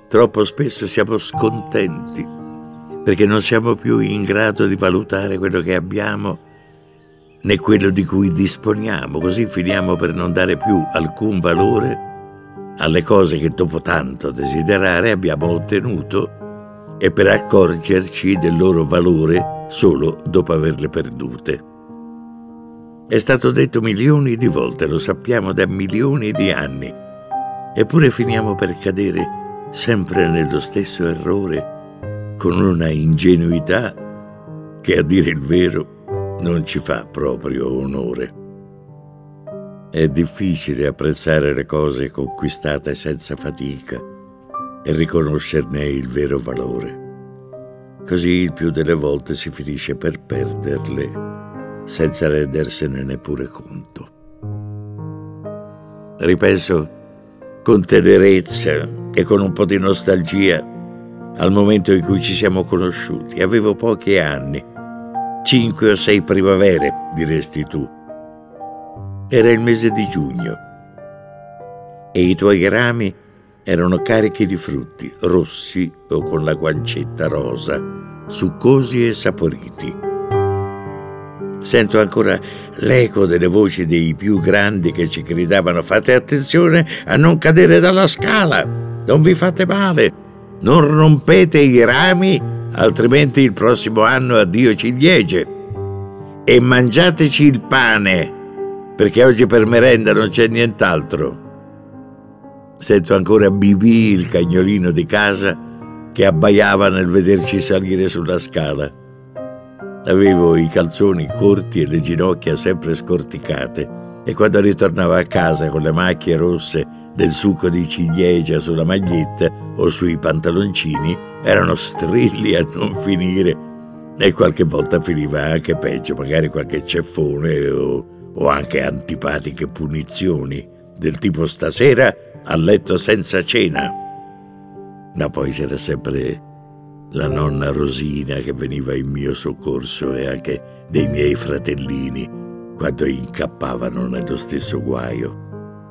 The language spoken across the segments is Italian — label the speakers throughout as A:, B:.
A: Troppo spesso siamo scontenti perché non siamo più in grado di valutare quello che abbiamo né quello di cui disponiamo. Così finiamo per non dare più alcun valore alle cose che dopo tanto desiderare abbiamo ottenuto e per accorgerci del loro valore solo dopo averle perdute. È stato detto milioni di volte, lo sappiamo da milioni di anni, eppure finiamo per cadere sempre nello stesso errore con una ingenuità che, a dire il vero, non ci fa proprio onore. È difficile apprezzare le cose conquistate senza fatica e riconoscerne il vero valore. Così il più delle volte si finisce per perderle senza rendersene neppure conto. Ripenso con tenerezza e con un po' di nostalgia al momento in cui ci siamo conosciuti. Avevo pochi anni, 5 o 6 primavere, diresti tu. Era il mese di giugno e i tuoi rami erano carichi di frutti, rossi o con la guancetta rosa, succosi e saporiti. Sento ancora l'eco delle voci dei più grandi che ci gridavano: fate attenzione a non cadere dalla scala, non vi fate male, non rompete i rami, altrimenti il prossimo anno addio ciliegie, e mangiateci il pane, perché oggi per merenda non c'è nient'altro. Sento ancora Bibì, il cagnolino di casa, che abbaiava nel vederci salire sulla scala. Avevo i calzoni corti e le ginocchia sempre scorticate e quando ritornavo a casa con le macchie rosse del succo di ciliegia sulla maglietta o sui pantaloncini erano strilli a non finire e qualche volta finiva anche peggio, magari qualche ceffone o anche antipatiche punizioni del tipo: stasera a letto senza cena. Ma poi c'era sempre la nonna Rosina che veniva in mio soccorso e anche dei miei fratellini quando incappavano nello stesso guaio.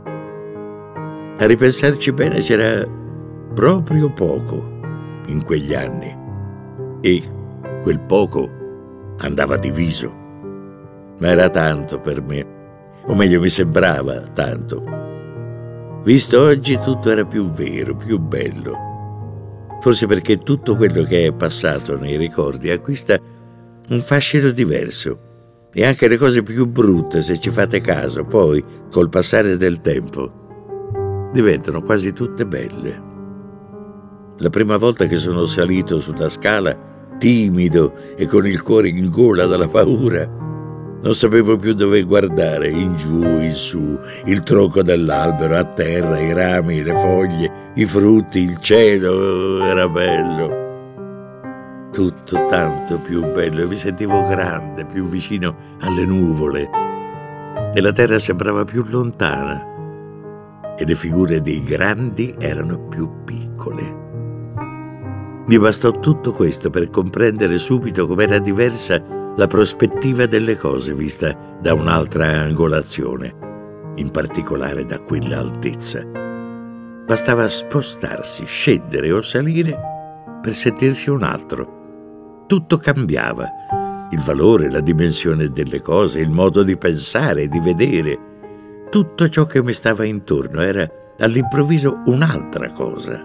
A: A ripensarci bene c'era proprio poco in quegli anni e quel poco andava diviso, ma era tanto per me, o meglio mi sembrava tanto. Visto oggi tutto era più vero, più bello. Forse perché tutto quello che è passato nei ricordi acquista un fascino diverso e anche le cose più brutte, se ci fate caso, poi, col passare del tempo, diventano quasi tutte belle. La prima volta che sono salito sulla scala, timido e con il cuore in gola dalla paura, non sapevo più dove guardare, in giù, in su, il tronco dell'albero, a terra, i rami, le foglie, i frutti, il cielo, era bello. Tutto tanto più bello, mi sentivo grande, più vicino alle nuvole e la terra sembrava più lontana e le figure dei grandi erano più piccole. Mi bastò tutto questo per comprendere subito com'era diversa la prospettiva delle cose vista da un'altra angolazione, in particolare da quella altezza. Bastava spostarsi, scendere o salire per sentirsi un altro. Tutto cambiava, il valore, la dimensione delle cose, il modo di pensare e di vedere. Tutto ciò che mi stava intorno era all'improvviso un'altra cosa.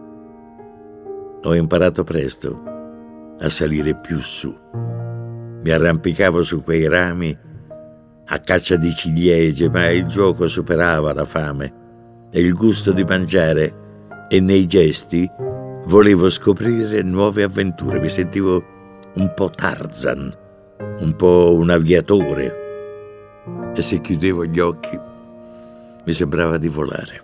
A: Ho imparato presto a salire più su. Mi arrampicavo su quei rami a caccia di ciliegie, ma il gioco superava la fame e il gusto di mangiare, e nei gesti volevo scoprire nuove avventure. Mi sentivo un po' Tarzan, un po' un aviatore, e se chiudevo gli occhi mi sembrava di volare.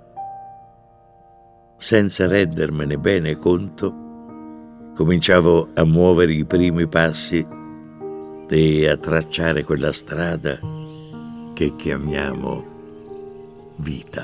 A: Senza rendermene bene conto, cominciavo a muovere i primi passi e a tracciare quella strada che chiamiamo vita.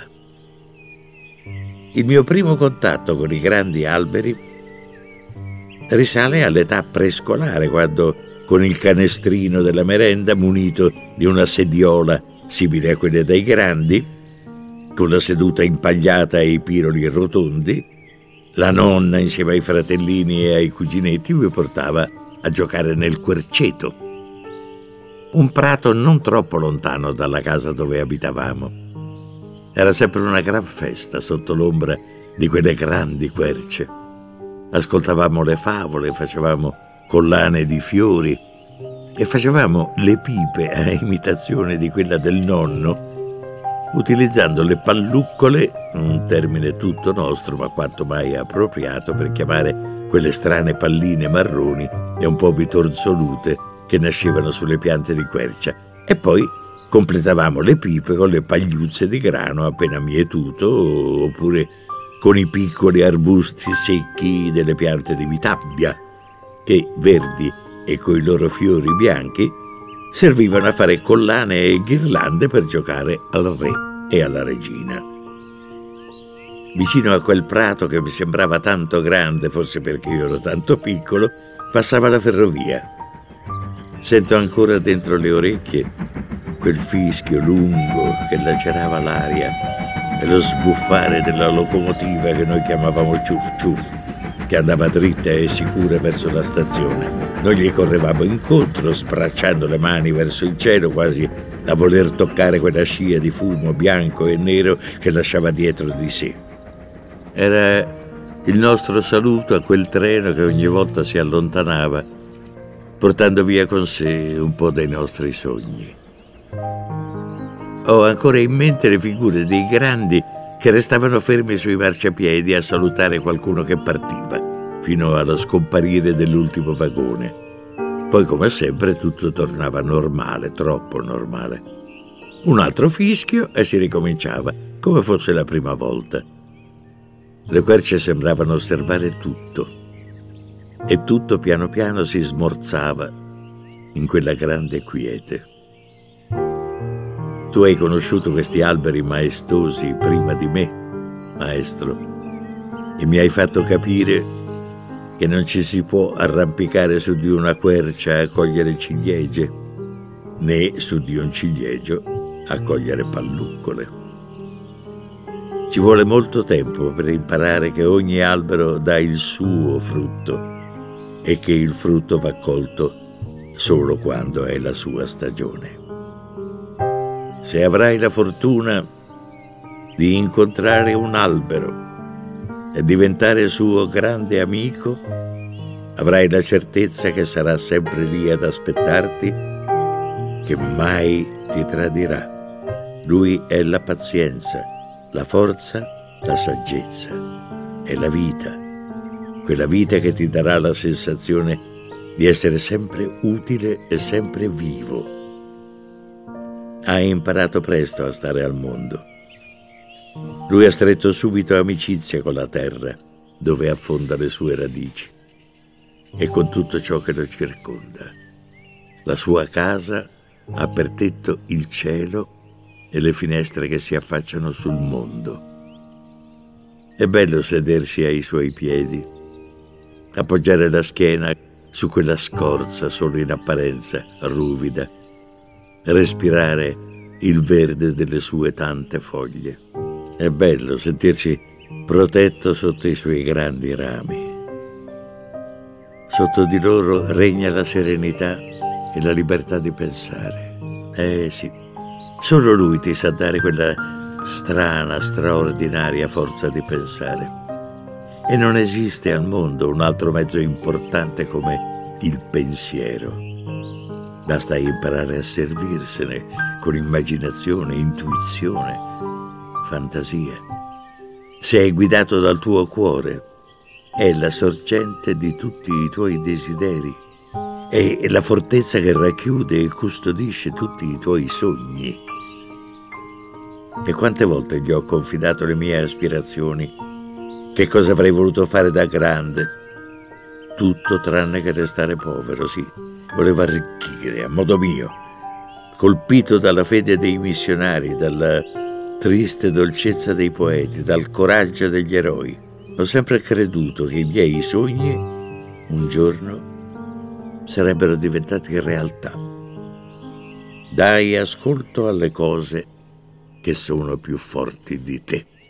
A: Il mio primo contatto con i grandi alberi risale all'età prescolare, quando, con il canestrino della merenda munito di una sediola simile a quelle dei grandi, con la seduta impagliata e i piroli rotondi, La nonna, insieme ai fratellini e ai cuginetti, mi portava a giocare nel querceto, un prato non troppo lontano dalla casa dove abitavamo. Era sempre una gran festa sotto l'ombra di quelle grandi querce. Ascoltavamo le favole, facevamo collane di fiori e facevamo le pipe a imitazione di quella del nonno, utilizzando le palluccole, un termine tutto nostro ma quanto mai appropriato per chiamare quelle strane palline marroni e un po' bitonzolute che nascevano sulle piante di quercia, e poi completavamo le pipe con le pagliuzze di grano appena mietuto, oppure con i piccoli arbusti secchi delle piante di vitabbia, che, verdi e coi loro fiori bianchi, servivano a fare collane e ghirlande per giocare al re e alla regina. Vicino a quel prato che mi sembrava tanto grande, forse perché io ero tanto piccolo, passava la ferrovia. Sento ancora dentro le orecchie quel fischio lungo che lacerava l'aria e lo sbuffare della locomotiva che noi chiamavamo ciuff ciuff, che andava dritta e sicura verso la stazione. Noi gli correvamo incontro, spracciando le mani verso il cielo, quasi a voler toccare quella scia di fumo bianco e nero che lasciava dietro di sé. Era il nostro saluto a quel treno che ogni volta si allontanava, portando via con sé un po' dei nostri sogni. Ho ancora in mente le figure dei grandi che restavano fermi sui marciapiedi a salutare qualcuno che partiva, fino allo scomparire dell'ultimo vagone. Poi, come sempre, tutto tornava normale, troppo normale. Un altro fischio e si ricominciava, come fosse la prima volta. Le querce sembravano osservare tutto, e tutto piano piano si smorzava in quella grande quiete. Tu hai conosciuto questi alberi maestosi prima di me, maestro, e mi hai fatto capire che non ci si può arrampicare su di una quercia a cogliere ciliegie, né su di un ciliegio a cogliere palluccole. Ci vuole molto tempo per imparare che ogni albero dà il suo frutto e che il frutto va colto solo quando è la sua stagione. Se avrai la fortuna di incontrare un albero e diventare suo grande amico, avrai la certezza che sarà sempre lì ad aspettarti, che mai ti tradirà. Lui è la pazienza, la forza, la saggezza, è la vita, quella vita che ti darà la sensazione di essere sempre utile e sempre vivo. Hai imparato presto a stare al mondo. Lui ha stretto subito amicizia con la terra, dove affonda le sue radici, e con tutto ciò che lo circonda. La sua casa ha per tetto il cielo e le finestre che si affacciano sul mondo. È bello sedersi ai suoi piedi, appoggiare la schiena su quella scorza solo in apparenza ruvida, respirare il verde delle sue tante foglie. È bello sentirsi protetto sotto i suoi grandi rami. Sotto di loro regna la serenità e la libertà di pensare. Sì, solo lui ti sa dare quella strana, straordinaria forza di pensare. E non esiste al mondo un altro mezzo importante come il pensiero. Basta imparare a servirsene con immaginazione, intuizione, fantasia. Se è guidato dal tuo cuore, è la sorgente di tutti i tuoi desideri, è la fortezza che racchiude e custodisce tutti i tuoi sogni. E quante volte gli ho confidato le mie aspirazioni, che cosa avrei voluto fare da grande, tutto tranne che restare povero, sì. Volevo arricchire a modo mio, colpito dalla fede dei missionari, dalla triste dolcezza dei poeti, dal coraggio degli eroi. Ho sempre creduto che i miei sogni un giorno sarebbero diventati realtà. Dai ascolto alle cose che sono più forti di te.